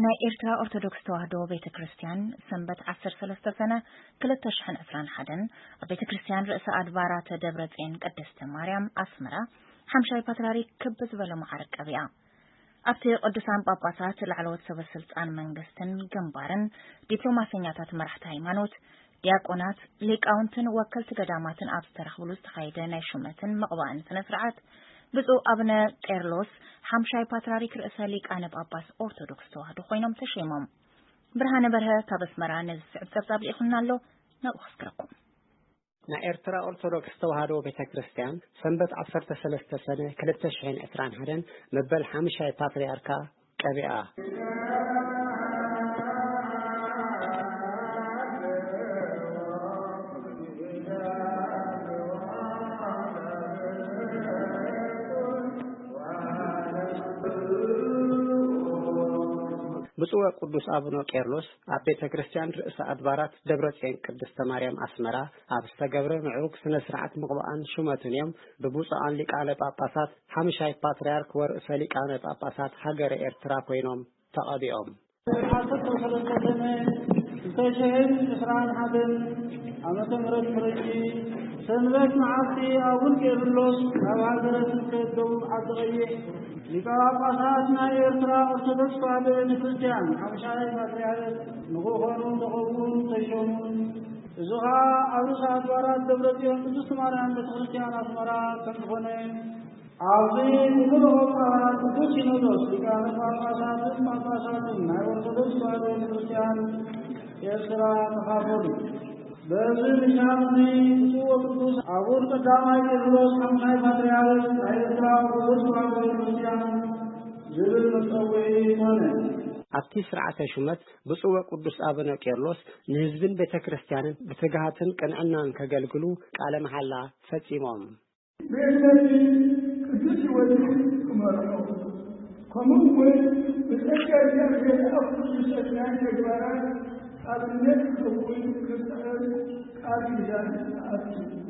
ናይ ኤርትራ ኦርቶዶክስ ተዋህዶ ቤተክርስቲያን ሰንበት 13 ሰነ 2021 ቤተክርስቲያን ርእሰ አድባራት ደብረጽዮን ቅድስት ማርያም አስመራ ሓምሻይ ፓትርያርክ ክብ ዝበለ ማዕረግ ቀቢኣ ኣብቲ ቅዱሳን ጳጳሳት ላዕለዎት ሰበስልጣን መንግስትን ግንባርን ዲፕሎማስያታት መራሕቲ ሃይማኖት ዲያቆናት ሊቃውንትን ወከልቲ ገዳማትን ኣብ ዝተረኽብሉ ዝተኻየደ ናይ ሹመትን መቕባእን ስነ ስርዓት ብፁዕ አቡነ ቄርሎስ ሓምሻይ ፓትርያርክ ርእሰ ሊቃነ ጳጳስ ኦርቶዶክስ ተዋህዶ ኮይኖም ተሸይሞም ብርሃነ በርሀ ካብ አስመራ ነዝስዕብ ጸብጻብ ልኢኹልና ኣሎ ነብኸስክረኩም ናይ ኤርትራ ኦርቶዶክስ ተዋህዶ ቤተክርስቲያን ሰንበት 13 ሰነ 2021 መበል ሓምሻይ ፓትርያርካ ቀቢኣ ብፁዕ ቅዱስ አቡነ ቄርሎስ ኣብ ቤተክርስቲያን ርእሰ አድባራት ደብረጽዮን ቅድስት ማርያም አስመራ ኣብ ዝተገብረ ምዑቅ ስነ ስርዓት ምቕባእን ሹመትን እዮም ብብፁዓን ሊቃነ ጳጳሳት ሓምሻይ ፓትርያርክ ወርእሰ ሊቃነ ጳጳሳት ሃገረ ኤርትራ ኮይኖም ተቐቢኦም ዓመተ ምህረት ፍረጂ ሰንበት መዓልቲ አቡነ ቄርሎስ ኣብ ሃገረ ስብከት ደቡብ ዓዲ ቀይሕ ሊቀ ጳጳሳት ናይ ኤርትራ ኦርቶዶክስ ተዋህዶ ቤተክርስቲያን ሓምሻይ ፓትርያርክ ንኽኾኑ ተቐቡን ተሾሙን እዚ ኸኣ ኣብ ርእሰ አድባራት ደብረጽዮን ቅድስት ማርያም ቤተክርስቲያን አስመራ ከም ዝኾነ ኣብዚ ንኩሎም ኣባላት ቅዱስ ሲኖዶስ ሊቃነ ጳጳሳትን ጳጳሳትን ናይ ኦርቶዶክስ ተዋህዶ ቤተክርስቲያን ኤርትራ ተኻፈሉ በዚህ ምክንያት ብፁዕ ቅዱስ አቡነ ቀዳማይ ቄርሎስ ሓምሻይ ፓትርያርክ ናይ ኤርትራ ኦርቶዶክስ ተዋህዶ ቤተክርስቲያን ዝብል መፀውዒ ሆነ ኣብቲ ስርዓተ ሹመት ብፁዕ ቅዱስ አቡነ ቄርሎስ ንህዝብን ቤተክርስቲያንን ብትግሃትን ቅንዕናን ከገልግሉ ቃለ መሓላ ፈጺሞም በእነዚ ቅዱስ ወልድ ክመርሑ ከምኡውን ብጸጋ እግዚአብሔር ኣብ ዝሰናይ ተግባራት ኣብነት ክኸውን ክፍዕል ቃል ኪዳን ኣቱ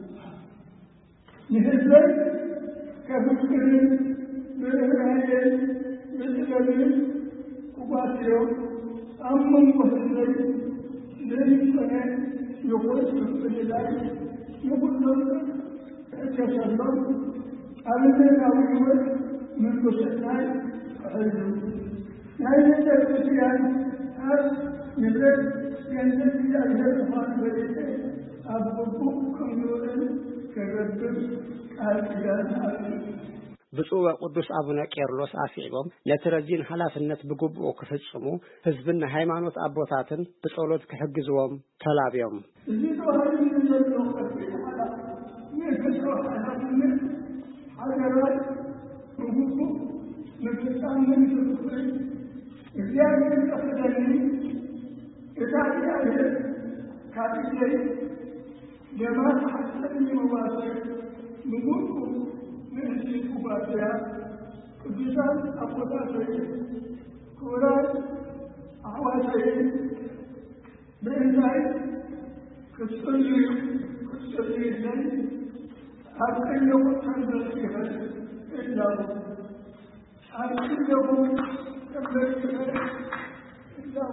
ንህዝበይ ከፍቅርን ብርህራሄን ብጥበብን ክጓትዮም ኣብ መንጎ ህዝበይ ዘይኮነ ይኹን ክፍልላይ ይኹሎም እተሰሎም ኣብነታዊ ህይወት መንፈሳዊ ክሕሉ ናይ ቤተክርስቲያን ኣብ ንብረት ገንዘብ እግዚአብሔር ምዃኑ በሌተ ኣብ ግቡእ ከምዝውዕል ከገብር ቃል ኪዳን ኣቱ ብፁዕ ቅዱስ አቡነ ቄርሎስ አስዒቦም ለተረጂን ኃላፊነት በግቡእ ክፈጽሙ ህዝብን ሃይማኖት አቦታትን በጸሎት ክሕግዝዎም ተላብዮም እዚ ተዋህዶ ዘሎ ከፍይሓላ ንከሰው ኃላፊነት ሀገራት በግቡእ ንፍጻሜ ንክፍጽም እግዚአብሔር ተፈደኒ እግዚአብሔር ካቲለይ ለማት ሐሰን መዋሰር በግቡእ ንእሽት ኩባትያ ቅዱሳን አቦታቶች ክቡራት አሕዋቶች በእንታይ ክትጸልዩልን ኣብ ቀለቡ ተንበርኪኸን እላው ኣብ ቀለቡ ተንበርኪኸን እላው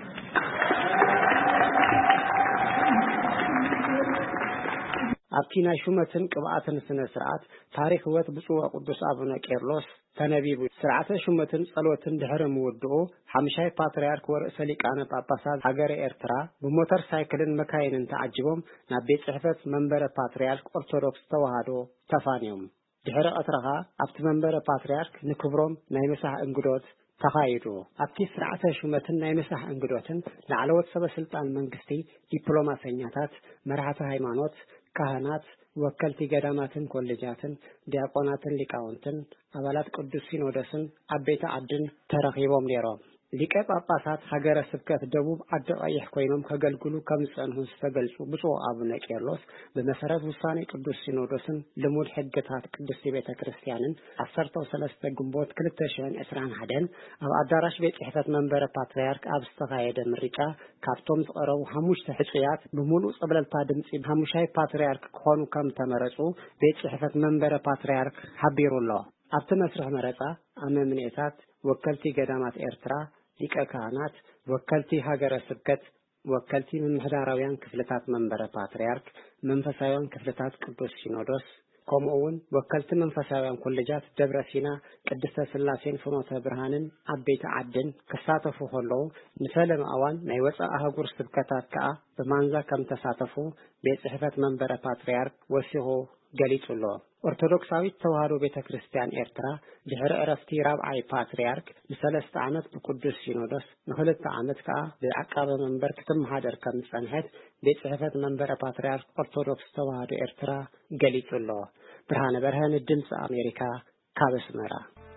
ኣብቲ ናይ ሹመትን ቅብኣትን ስነ ስርዓት ታሪክ ህይወት ብፁዕ ቅዱስ አቡነ ቄርሎስ ተነቢቡ ስርዓተ ሹመትን ጸሎትን ድሕረ ምውድኡ ሓምሻይ ፓትርያርክ ወርእሰ ሊቃነ ጳጳሳት ሃገረ ኤርትራ ብሞተር ሳይክልን መካይንን ተዓጅቦም ናብ ቤት ጽሕፈት መንበረ ፓትርያርክ ኦርቶዶክስ ተዋህዶ ተፋንዮም ድሕረ ቀትረኻ ኣብቲ መንበረ ፓትርያርክ ንክብሮም ናይ ምሳሕ እንግዶት ተኻይዱ ኣብቲ ስርዓተ ሹመትን ናይ ምሳሕ እንግዶትን ላዕለዎት ሰበስልጣን መንግስቲ ዲፕሎማስያታት መራሕቲ ሃይማኖት ካህናት ወከልቲ ገዳማትን ኮሌጃትን ዲያቆናትን ሊቃውንትን አባላት ቅዱስ ሲኖዶስን አቤተ ዓድን ተረኺቦም ነይሮም ሊቀ ጳጳሳት ሃገረ ስብከት ደቡብ ዓዲ ቀይሕ ኮይኖም ከገልግሉ ከም ዝጸንሑ ዝተገልጹ ብፁዕ አቡነ ቄርሎስ በመሰረት ውሳኔ ቅዱስ ሲኖዶስን ልሙድ ሕግታት ቅድስት ቤተ ክርስቲያንን 13 ግንቦት 2021 ኣብ አዳራሽ ቤት ጽሕፈት መንበረ ፓትርያርክ ኣብ ዝተኻየደ ምርጫ ካብቶም ዝቐረቡ 5 ሕጽያት ብሙሉእ ጸብለልታ ድምጺ ሓምሻይ ፓትርያርክ ክኾኑ ከም ተመረጹ ቤት ጽሕፈት መንበረ ፓትርያርክ ሓቢሩሎ ኣብቲ መስርሕ መረጻ ኣመምኔታት ወከልቲ ገዳማት ኤርትራ ሊቀ ካህናት ወከልቲ ሀገረ ስብከት ወከልቲ መምህራውያን ክፍለታት መንበረ ፓትርያርክ መንፈሳውያን ክፍለታት ቅዱስ ሲኖዶስ ከምኡውን ወከልቲ መንፈሳውያን ኮሌጃት ደብረ ሲና ቅድስተ ስላሴን ፍኖተ ብርሃንን አቤተ ዓድን ክሳተፉ ከለዉ ንሰላም አዋን ናይ ወፃእ አህጉር ስብከታት ከዓ በማንዛ ከም ተሳተፉ ቤት ጽሕፈት መንበረ ፓትርያርክ ወሲኹ ገሊጹሎ። ኦርቶዶክሳዊት ተዋህዶ ቤተክርስቲያን ኤርትራ ድሕሪ ዕረፍቲ ራብዓይ ፓትርያርክ ን3 ዓመት ብቅዱስ ሲኖዶስ ን2 ዓመት ከዓ ብዓቃበ መንበር ክትመሓደር ከም ዝጸንሐት ቤት ጽሕፈት መንበረ ፓትርያርክ ኦርቶዶክስ ተዋህዶ ኤርትራ ገሊጹሎ። ብርሃነ በርሀ ድምፂ አሜሪካ ካብ አስመራ